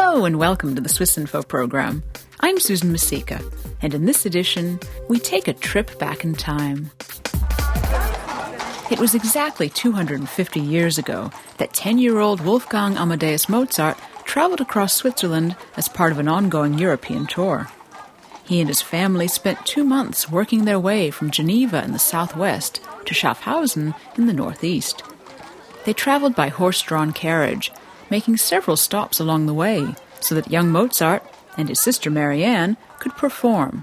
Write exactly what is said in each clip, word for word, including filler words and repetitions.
Hello and welcome to the Swiss Info program. I'm Susan Masika, and in this edition, we take a trip back in time. It was exactly two hundred fifty years ago that ten-year-old Wolfgang Amadeus Mozart traveled across Switzerland as part of an ongoing European tour. He and his family spent two months working their way from Geneva in the southwest to Schaffhausen in the northeast. They traveled by horse-drawn carriage, making several stops along the way so that young Mozart and his sister Marianne could perform.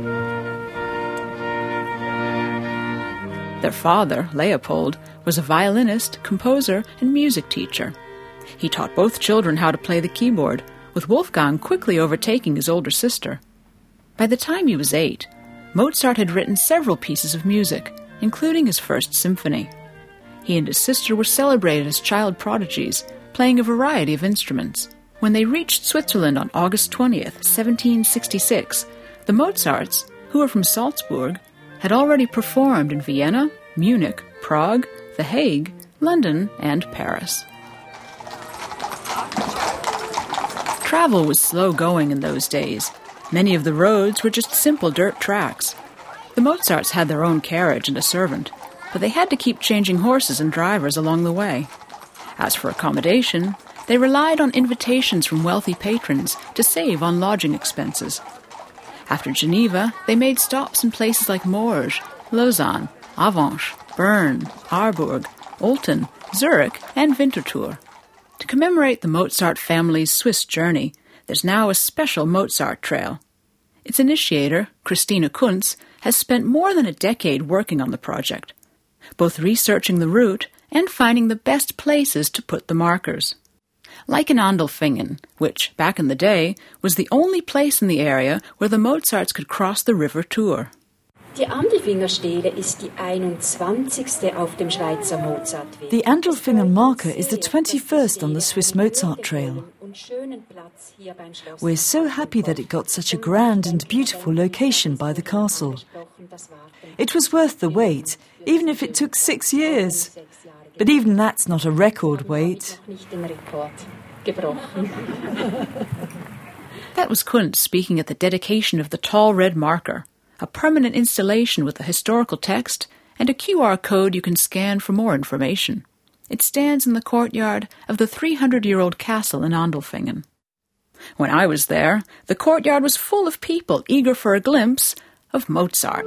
Their father, Leopold, was a violinist, composer, and music teacher. He taught both children how to play the keyboard, with Wolfgang quickly overtaking his older sister. By the time he was eight, Mozart had written several pieces of music, including his first symphony. He and his sister were celebrated as child prodigies, playing a variety of instruments. When they reached Switzerland on August twentieth, seventeen sixty-six, the Mozarts, who were from Salzburg, had already performed in Vienna, Munich, Prague, The Hague, London, and Paris. Travel was slow going in those days. Many of the roads were just simple dirt tracks. The Mozarts had their own carriage and a servant, but they had to keep changing horses and drivers along the way. As for accommodation, they relied on invitations from wealthy patrons to save on lodging expenses. After Geneva, they made stops in places like Morges, Lausanne, Avenches, Bern, Aarburg, Olten, Zurich, and Winterthur. To commemorate the Mozart family's Swiss journey, there's now a special Mozart trail. Its initiator, Christina Kunz, has spent more than a decade working on the project, both researching the route and finding the best places to put the markers. Like in Andelfingen, which, back in the day, was the only place in the area where the Mozarts could cross the River Thur. Die Andelfinger Stele ist die einundzwanzigste auf dem Schweizer Mozartweg. The Andelfinger marker is the twenty-first on the Swiss Mozart Trail. We're so happy that it got such a grand and beautiful location by the castle. It was worth the wait, even if it took six years. But even that's not a record wait. That was Kunz speaking at the dedication of the tall red marker, a permanent installation with a historical text and a Q R code you can scan for more information. It stands in the courtyard of the three hundred year old castle in Andelfingen. When I was there, the courtyard was full of people eager for a glimpse of Mozart.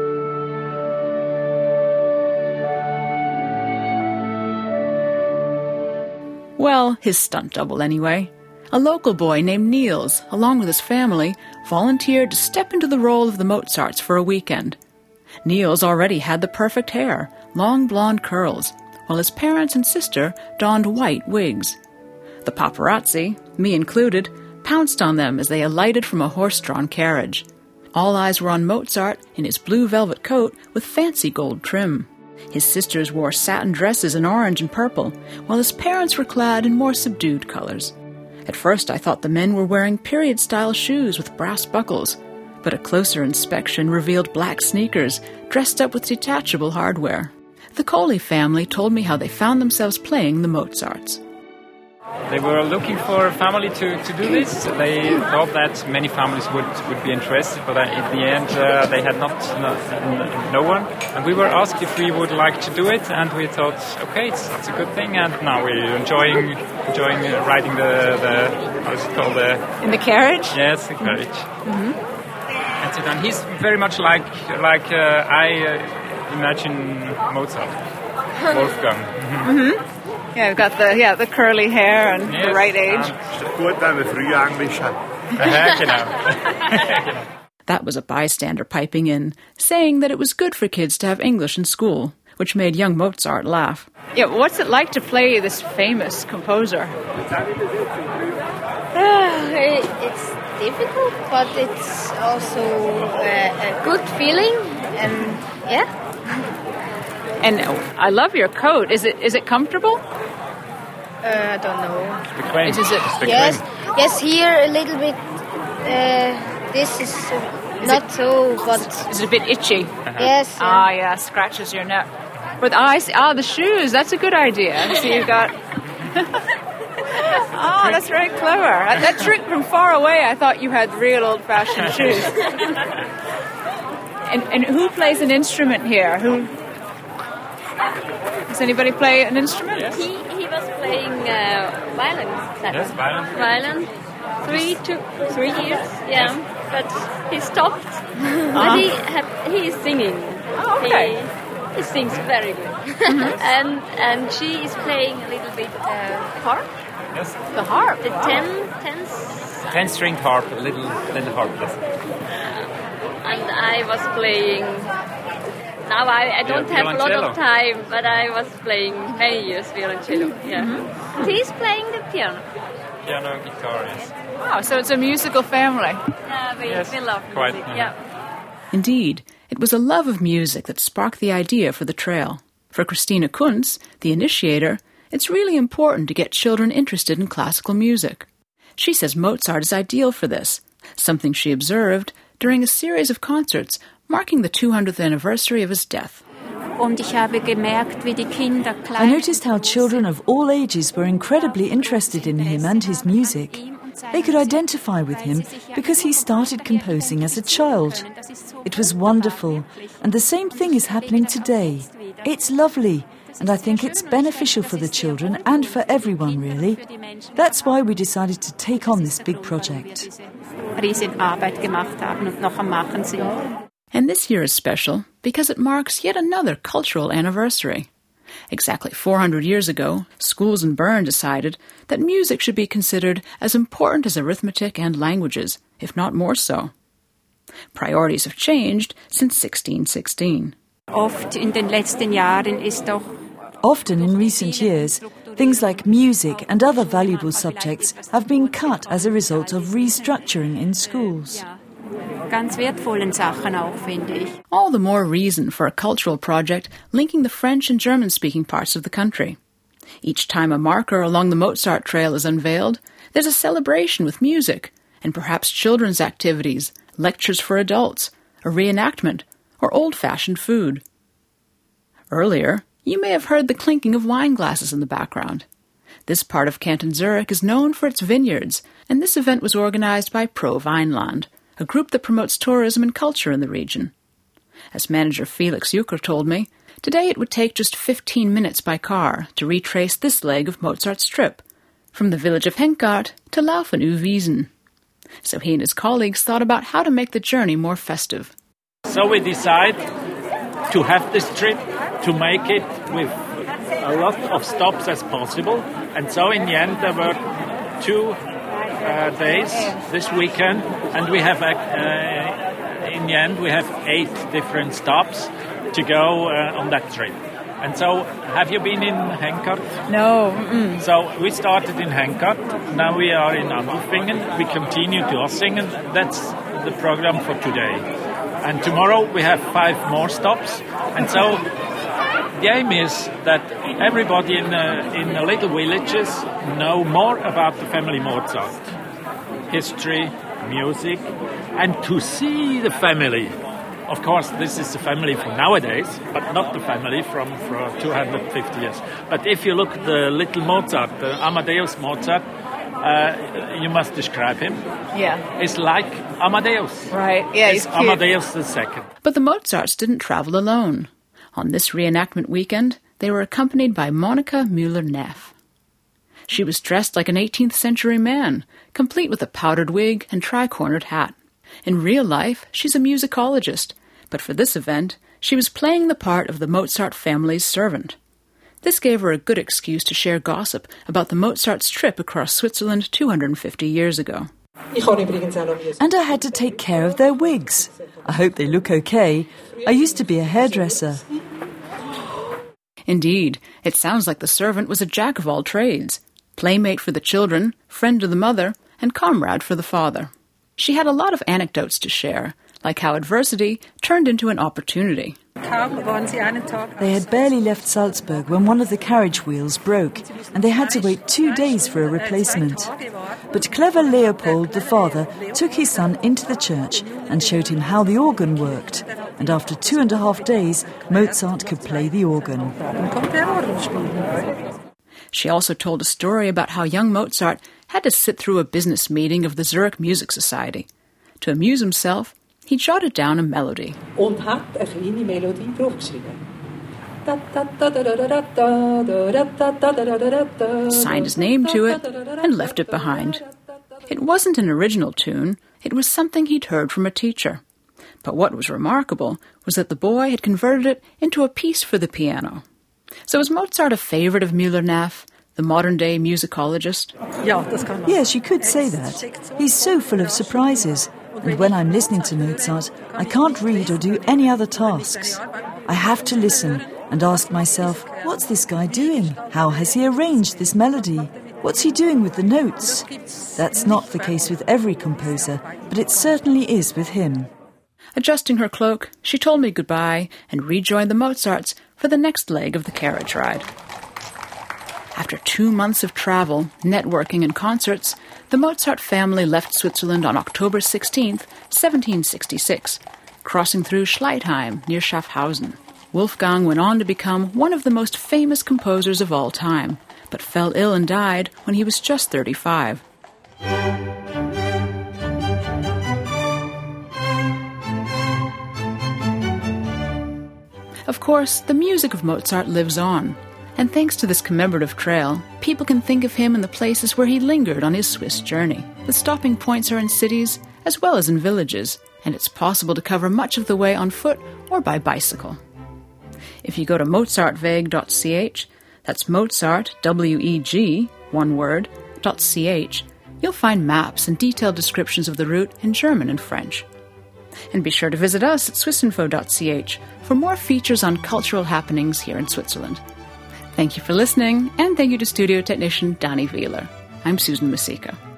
Well, his stunt double anyway. A local boy named Niels, along with his family, volunteered to step into the role of the Mozarts for a weekend. Niels already had the perfect hair, long blonde curls, while his parents and sister donned white wigs. The paparazzi, me included, pounced on them as they alighted from a horse-drawn carriage. All eyes were on Mozart in his blue velvet coat with fancy gold trim. His sisters wore satin dresses in orange and purple, while his parents were clad in more subdued colors. At first I thought the men were wearing period-style shoes with brass buckles, but a closer inspection revealed black sneakers dressed up with detachable hardware. The Coley family told me how they found themselves playing the Mozarts. They were looking for a family to, to do this. They thought that many families would, would be interested, but in the end uh, they had not no, no one. And we were asked if we would like to do it, and we thought, okay, it's, it's a good thing. And now we're enjoying enjoying uh, riding the, the how's it called the in the carriage. Yes, the carriage. Mm-hmm. That's it. And he's very much like like uh, I uh, imagine Mozart, Wolfgang. Mm-hmm. Yeah, I've got the yeah the curly hair and yes, the right age. Gut, wenn man früh Englisch hat. That was a bystander piping in, saying that it was good for kids to have English in school, which made young Mozart laugh. Yeah, what's it like to play this famous composer? Uh, it's difficult, but it's also a, a good feeling, and yeah. And I love your coat. Is it is it comfortable? Uh, I don't know. The crane. Is, is it? Yes, yes. Here a little bit. Uh, this is uh, not it, so, but is it a bit itchy? Uh-huh. Yes. Yeah. Ah, yeah, scratches your neck. But I see, ah, the shoes. That's a good idea. So you've got. Oh, that's very clever. That trick from far away, I thought you had real old-fashioned shoes. and, and who plays an instrument here? Who? Does anybody play an instrument? Yes. He he was playing uh, violin. Yes, violin. Violin. Three two three years. Yeah, yes. But he stopped. Uh-huh. But he have, he is singing. Oh, okay. He, he sings very good. and and she is playing a little bit uh, harp. Yes. The harp. The wow. ten ten. Ten-stringed harp, a little little harp. Yes. And I was playing. Now I, I don't have a lot of time, but I was playing many years violoncello. Yeah. Mm-hmm. He's playing the piano. Piano, guitar, yes. Wow, so it's a musical family. Yeah, we, yes, we love music. Quite, yeah. yeah. Indeed, it was a love of music that sparked the idea for the trail. For Christina Kunz, the initiator, it's really important to get children interested in classical music. She says Mozart is ideal for this, something she observed during a series of concerts marking the two hundredth anniversary of his death. I noticed how children of all ages were incredibly interested in him and his music. They could identify with him because he started composing as a child. It was wonderful, and the same thing is happening today. It's lovely, and I think it's beneficial for the children and for everyone, really. That's why we decided to take on this big project. And this year is special because it marks yet another cultural anniversary. Exactly four hundred years ago, schools in Bern decided that music should be considered as important as arithmetic and languages, if not more so. Priorities have changed since sixteen sixteen. Often in recent years, things like music and other valuable subjects have been cut as a result of restructuring in schools. All the more reason for a cultural project linking the French and German-speaking parts of the country. Each time a marker along the Mozart Trail is unveiled, there's a celebration with music, and perhaps children's activities, lectures for adults, a reenactment, or old-fashioned food. Earlier, you may have heard the clinking of wine glasses in the background. This part of Canton Zurich is known for its vineyards, and this event was organized by Pro Weinland, a group that promotes tourism and culture in the region. As manager Felix Jucker told me, today it would take just fifteen minutes by car to retrace this leg of Mozart's trip, from the village of Henkart to Laufen über Wiesen. So he and his colleagues thought about how to make the journey more festive. So we decided to have this trip, to make it with a lot of stops as possible. And so in the end there were two uh, days this weekend, and we have, uh, in the end we have eight different stops to go uh, on that trip. And so, have you been in Henkart? No. Mm-mm. So we started in Henkart, now we are in Amulfingen, we continue to Ossingen. That's the program for today. And tomorrow we have five more stops. And so the aim is that everybody in the, in the little villages know more about the family Mozart. History, music, and to see the family. Of course, this is the family from nowadays, but not the family from, from two hundred fifty years. But if you look at the little Mozart, the Amadeus Mozart, uh, you must describe him. Yeah. It's like Amadeus. Right, yeah, it's he's cute. Amadeus the Second. But the Mozarts didn't travel alone. On this reenactment weekend, they were accompanied by Monika Müller-Neff. She was dressed like an eighteenth century man, complete with a powdered wig and tri-cornered hat. In real life, she's a musicologist, but for this event, she was playing the part of the Mozart family's servant. This gave her a good excuse to share gossip about the Mozart's trip across Switzerland two hundred fifty years ago. And I had to take care of their wigs. I hope they look okay. I used to be a hairdresser. Indeed, it sounds like the servant was a jack of all trades, playmate for the children, friend to the mother, and comrade for the father. She had a lot of anecdotes to share, like how adversity turned into an opportunity. They had barely left Salzburg when one of the carriage wheels broke, and they had to wait two days for a replacement. But clever Leopold, the father, took his son into the church and showed him how the organ worked. And after two and a half days, Mozart could play the organ. She also told a story about how young Mozart had to sit through a business meeting of the Zurich Music Society. To amuse himself, he jotted down a melody. Und hat eine kleine Melodie draufgeschrieben. Signed his name to it and left it behind. It wasn't an original tune, it was something he'd heard from a teacher. But what was remarkable was that the boy had converted it into a piece for the piano. So was Mozart a favourite of Müller-Neff, the modern-day musicologist? Yes, you could say that. He's so full of surprises. And when I'm listening to Mozart, I can't read or do any other tasks. I have to listen and ask myself, what's this guy doing? How has he arranged this melody? What's he doing with the notes? That's not the case with every composer, but it certainly is with him. Adjusting her cloak, she told me goodbye and rejoined the Mozarts for the next leg of the carriage ride. After two months of travel, networking and concerts, the Mozart family left Switzerland on October sixteenth, seventeen sixty-six, crossing through Schleitheim near Schaffhausen. Wolfgang went on to become one of the most famous composers of all time, but fell ill and died when he was just thirty-five. Of course, the music of Mozart lives on, and thanks to this commemorative trail, people can think of him in the places where he lingered on his Swiss journey. The stopping points are in cities as well as in villages, and it's possible to cover much of the way on foot or by bicycle. If you go to mozartweg dot c h, that's Mozart, W E G, one word, .ch, you'll find maps and detailed descriptions of the route in German and French. And be sure to visit us at swissinfo dot c h for more features on cultural happenings here in Switzerland. Thank you for listening, and thank you to studio technician Danny Wheeler. I'm Susan Masika.